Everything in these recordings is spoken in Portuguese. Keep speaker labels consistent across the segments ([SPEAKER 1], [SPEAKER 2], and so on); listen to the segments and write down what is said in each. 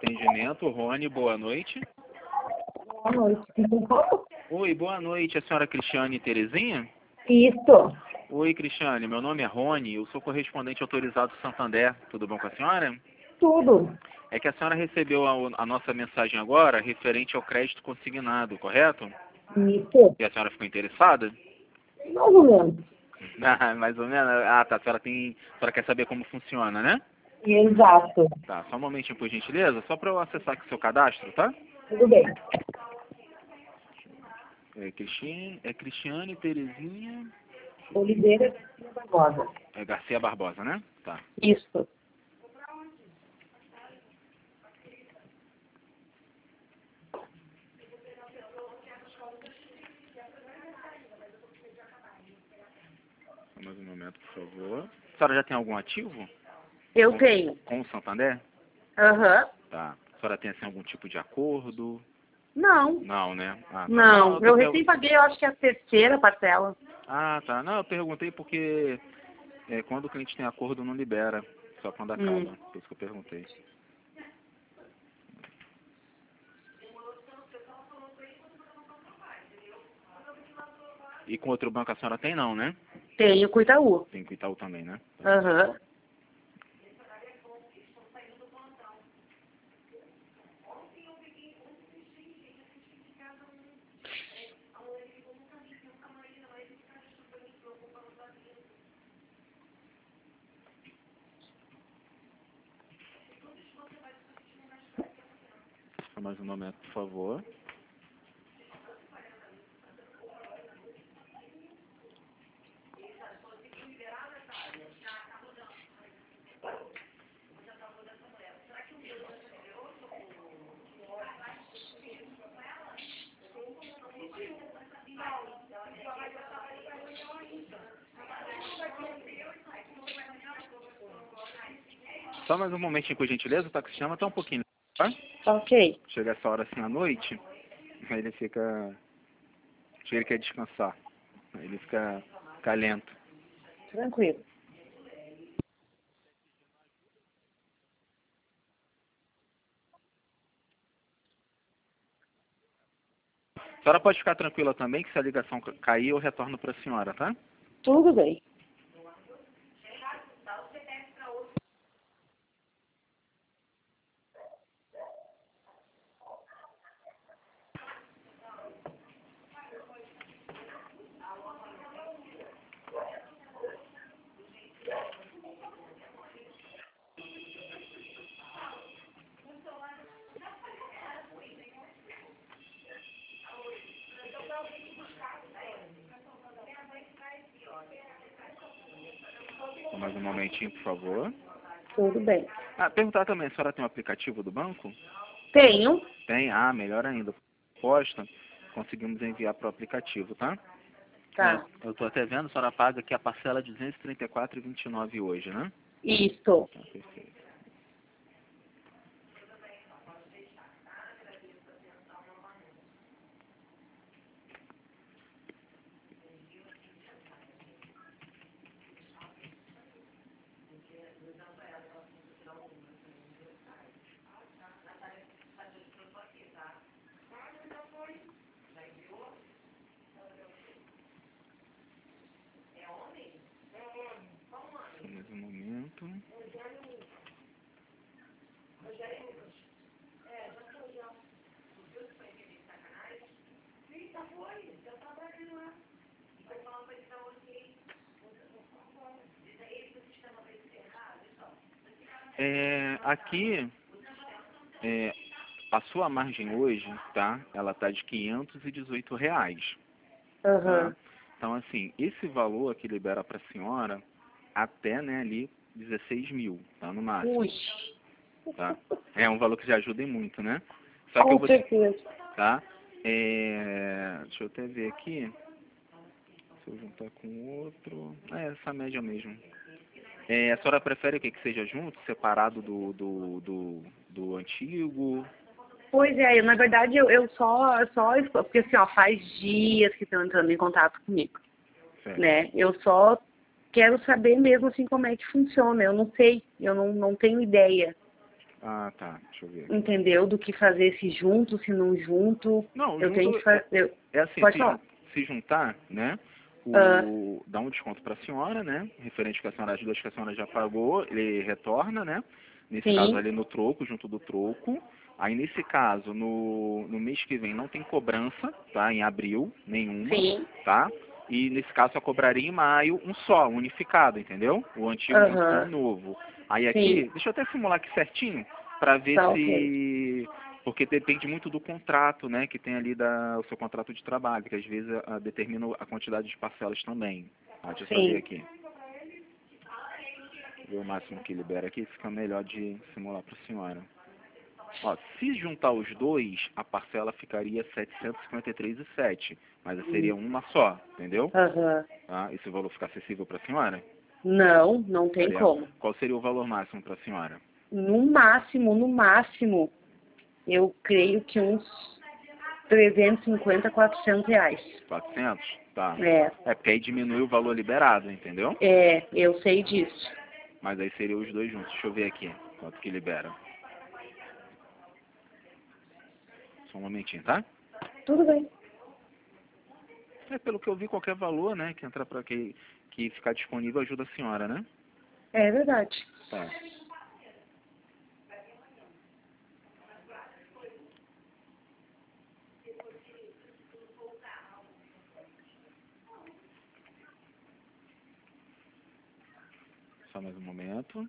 [SPEAKER 1] atendimento, Rony, boa noite.
[SPEAKER 2] Boa noite.
[SPEAKER 1] Oi, boa noite, a senhora Cristiane Terezinha?
[SPEAKER 2] Isso.
[SPEAKER 1] Oi, Cristiane, meu nome é Rony, eu sou correspondente autorizado do Santander, tudo bom com a senhora?
[SPEAKER 2] Tudo.
[SPEAKER 1] É que a senhora recebeu a nossa mensagem agora referente ao crédito consignado, correto?
[SPEAKER 2] Isso.
[SPEAKER 1] E a senhora ficou interessada?
[SPEAKER 2] Mais ou menos.
[SPEAKER 1] Ah, mais ou menos. Ah, tá, a senhora quer saber como funciona, né?
[SPEAKER 2] Exato.
[SPEAKER 1] Tá, só um momentinho, por gentileza, só para eu acessar aqui o seu cadastro, tá?
[SPEAKER 2] Tudo bem.
[SPEAKER 1] Cristiane Terezinha...
[SPEAKER 2] Oliveira Barbosa.
[SPEAKER 1] É Garcia Barbosa, né? Tá.
[SPEAKER 2] Isso.
[SPEAKER 1] Mais um momento, por favor. A senhora já tem algum ativo?
[SPEAKER 2] Eu tenho.
[SPEAKER 1] Com o Santander?
[SPEAKER 2] Aham.
[SPEAKER 1] Tá. A senhora tem, assim, algum tipo de acordo?
[SPEAKER 2] Não.
[SPEAKER 1] Não, né? Ah, tá.
[SPEAKER 2] Não.
[SPEAKER 1] eu
[SPEAKER 2] Eu recém paguei, eu acho que é a terceira parcela.
[SPEAKER 1] Ah, tá. Não, eu perguntei porque quando o cliente tem acordo não libera, só quando acaba. Por isso que eu perguntei. E com outro banco a senhora tem não, né?
[SPEAKER 2] Tenho com o Itaú.
[SPEAKER 1] Tem com o Itaú também, né?
[SPEAKER 2] Aham.
[SPEAKER 1] Só mais um momento, por favor. Só mais um momentinho, por gentileza, o taxi chama, tá um pouquinho, tá?
[SPEAKER 2] Ok.
[SPEAKER 1] Chega essa hora assim à noite, aí ele fica... Ele quer descansar. Aí ele fica lento.
[SPEAKER 2] Tranquilo.
[SPEAKER 1] A senhora pode ficar tranquila também que se a ligação cair, eu retorno para a senhora, tá?
[SPEAKER 2] Tudo bem.
[SPEAKER 1] Só mais um momentinho, por favor.
[SPEAKER 2] Tudo bem.
[SPEAKER 1] Ah, perguntar também, a senhora tem um aplicativo do banco?
[SPEAKER 2] Tenho.
[SPEAKER 1] Tem? Ah, melhor ainda. Posta, conseguimos enviar para o aplicativo, tá?
[SPEAKER 2] Tá.
[SPEAKER 1] Eu estou até vendo, a senhora paga aqui a parcela de R$ 234,29 hoje, né?
[SPEAKER 2] Isso.
[SPEAKER 1] Tá, perfeito. Só mais um momento. Aqui, a sua margem hoje, tá? Ela tá de R$ 518. Tá?
[SPEAKER 2] Aham.
[SPEAKER 1] Então, assim, esse valor que libera para a senhora, até, né, ali, 16 mil, tá? No máximo.
[SPEAKER 2] Ui.
[SPEAKER 1] Tá? É um valor que já ajuda em muito, né? Só que eu
[SPEAKER 2] Com
[SPEAKER 1] vou...
[SPEAKER 2] certeza.
[SPEAKER 1] Tá? Deixa eu até ver aqui. Se eu juntar com outro... essa média mesmo. A senhora prefere o que? Que seja junto, separado do antigo?
[SPEAKER 2] Pois é, na verdade eu só, porque assim, ó, faz dias que estão entrando em contato comigo,
[SPEAKER 1] Certo.
[SPEAKER 2] né? Eu só quero saber mesmo assim como é que funciona, eu não sei, eu não tenho ideia.
[SPEAKER 1] Ah, tá. Deixa eu ver aqui.
[SPEAKER 2] entendeu? Do que fazer se junto, se não junto.
[SPEAKER 1] Não,
[SPEAKER 2] Eu tenho
[SPEAKER 1] junto
[SPEAKER 2] que fazer.
[SPEAKER 1] é assim,
[SPEAKER 2] Pode falar.
[SPEAKER 1] se juntar, né?
[SPEAKER 2] Ah,
[SPEAKER 1] Dá um desconto para a senhora, né? Referente que a senhora, as duas que a senhora já pagou, ele retorna, né? Nesse caso
[SPEAKER 2] sim,
[SPEAKER 1] ali no troco, junto do troco. Aí nesse caso, no mês que vem não tem cobrança, tá? Em abril, nenhuma,
[SPEAKER 2] sim.
[SPEAKER 1] tá? E nesse caso só cobraria em maio um só, unificado, entendeu? O antigo junto com o
[SPEAKER 2] Aham,
[SPEAKER 1] novo. Aí aqui,
[SPEAKER 2] sim.
[SPEAKER 1] deixa eu até simular aqui certinho, para ver
[SPEAKER 2] Tá ok.
[SPEAKER 1] se porque depende muito do contrato, né, que tem ali o seu contrato de trabalho, que às vezes determina a quantidade de parcelas também. Deixa eu só ver
[SPEAKER 2] Sim.
[SPEAKER 1] aqui. Ver o máximo que libera aqui, fica melhor de simular para a senhora. Ó, se juntar os dois, a parcela ficaria 753,07, mas seria uma só, entendeu?
[SPEAKER 2] Aham.
[SPEAKER 1] Tá? Esse valor fica acessível para a senhora?
[SPEAKER 2] Não, não tem
[SPEAKER 1] Ficaria,
[SPEAKER 2] como.
[SPEAKER 1] qual seria o valor máximo para a senhora?
[SPEAKER 2] No máximo, eu creio que uns 350, R$ 400.
[SPEAKER 1] 400? Tá.
[SPEAKER 2] É,
[SPEAKER 1] É porque aí diminui o valor liberado, entendeu?
[SPEAKER 2] eu sei disso.
[SPEAKER 1] Mas aí seria os dois juntos. Deixa eu ver aqui quanto que libera. Só um momentinho, tá?
[SPEAKER 2] Tudo bem.
[SPEAKER 1] É pelo que eu vi, qualquer valor, né, que entrar para que ficar disponível ajuda a senhora, né?
[SPEAKER 2] É verdade.
[SPEAKER 1] Tá. Só mais um momento.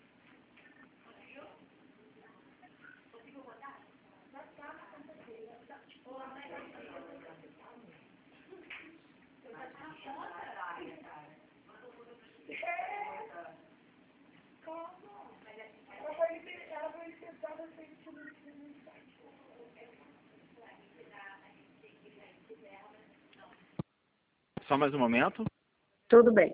[SPEAKER 1] Só mais um momento.
[SPEAKER 2] Tudo bem.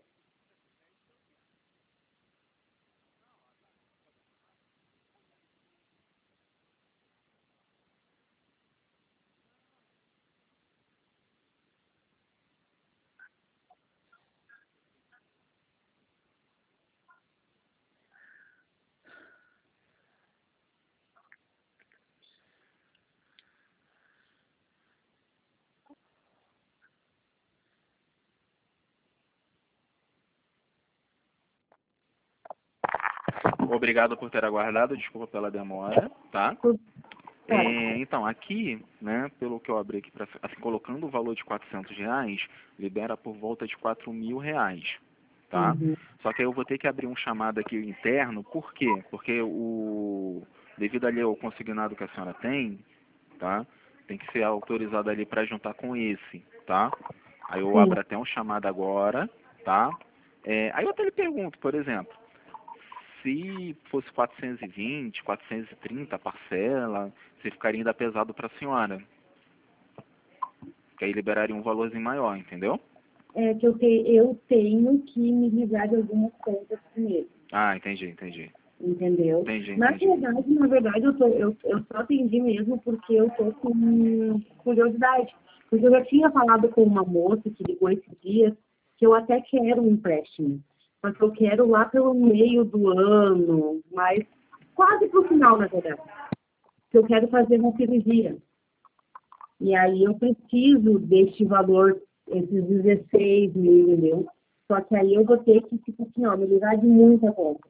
[SPEAKER 1] Obrigado por ter aguardado, desculpa pela demora, tá?
[SPEAKER 2] Tudo certo.
[SPEAKER 1] Então, aqui, né, pelo que eu abri aqui, assim, colocando o valor de R$ 400, libera por volta de R$ 4.000, tá?
[SPEAKER 2] Uhum.
[SPEAKER 1] Só que aí eu vou ter que abrir um chamado aqui interno, por quê? Porque devido ali ao consignado que a senhora tem, tá? Tem que ser autorizado ali para juntar com esse, tá? Aí eu
[SPEAKER 2] Sim.
[SPEAKER 1] abro até um chamado agora, tá? Aí eu até lhe pergunto, por exemplo, se fosse 420, 430 a parcela, se ficaria ainda pesado para a senhora. Que aí liberaria um valorzinho maior, entendeu?
[SPEAKER 2] É que eu tenho que me livrar de algumas contas primeiro,
[SPEAKER 1] Ah, entendi, entendi.
[SPEAKER 2] entendeu?
[SPEAKER 1] Entendi,
[SPEAKER 2] Na
[SPEAKER 1] entendi.
[SPEAKER 2] verdade, eu só atendi mesmo porque eu tô com curiosidade. Porque eu já tinha falado com uma moça que ligou esses dias que eu até quero um empréstimo. Só que eu quero lá pelo meio do ano, mas quase pro final, na verdade. Que eu quero fazer uma cirurgia. E aí eu preciso deste valor, esses 16 mil, entendeu? Só que aí eu vou ter que, tipo assim, ó, me livrar de muita conta.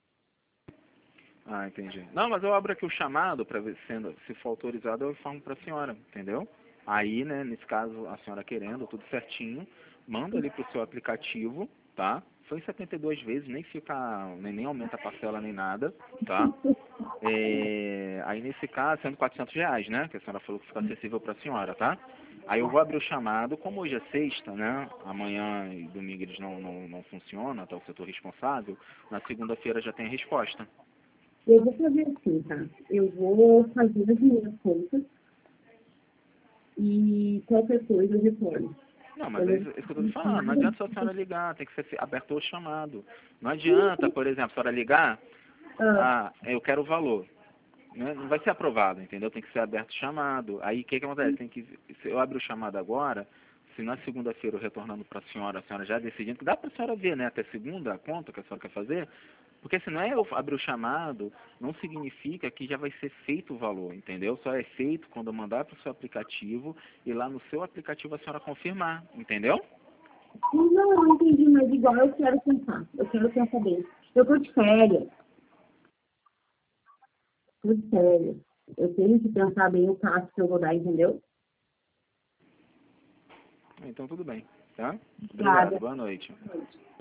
[SPEAKER 1] Ah, entendi. Não, mas eu abro aqui o chamado para ver se for autorizado, eu informo para a senhora, entendeu? Aí, né, nesse caso, a senhora querendo, tudo certinho, manda ali pro seu aplicativo, tá? Foi em 72 vezes, nem fica, nem aumenta a parcela nem nada, tá? Aí nesse caso, sendo R$ 400, né? Que a senhora falou que fica acessível para a senhora, tá? Aí eu vou abrir o chamado, como hoje é sexta, né? Amanhã e domingo eles não funcionam, tá? O setor responsável. Na segunda-feira já tem a resposta.
[SPEAKER 2] Eu vou fazer assim, tá? Eu vou fazer as minhas contas e qualquer coisa eu retorno.
[SPEAKER 1] Não, mas
[SPEAKER 2] Eu
[SPEAKER 1] é
[SPEAKER 2] não
[SPEAKER 1] isso que eu tô te
[SPEAKER 2] preciso
[SPEAKER 1] falando. Não
[SPEAKER 2] nada
[SPEAKER 1] adianta só a
[SPEAKER 2] disso.
[SPEAKER 1] senhora ligar, tem que ser aberto o chamado. Não adianta, por exemplo, a senhora ligar,
[SPEAKER 2] Ah,
[SPEAKER 1] eu quero o valor. Né? Não vai ser aprovado, entendeu? Tem que ser aberto o chamado. Aí o que acontece? Se eu abrir o chamado agora, se na segunda-feira eu retornando para a senhora já decidindo, que dá para a senhora ver, né? Até segunda a conta que a senhora quer fazer, Porque se não é eu abrir o chamado, não significa que já vai ser feito o valor, entendeu? Só é feito quando eu mandar para o seu aplicativo e lá no seu aplicativo a senhora confirmar, entendeu?
[SPEAKER 2] Não, eu não entendi, mas igual eu quero pensar. Eu quero pensar bem. Eu tô de férias. Tô de férias. Eu tenho que pensar bem o passo que eu vou dar, entendeu?
[SPEAKER 1] Então tudo bem, tá? Obrigado,
[SPEAKER 2] Obrigada.
[SPEAKER 1] boa noite.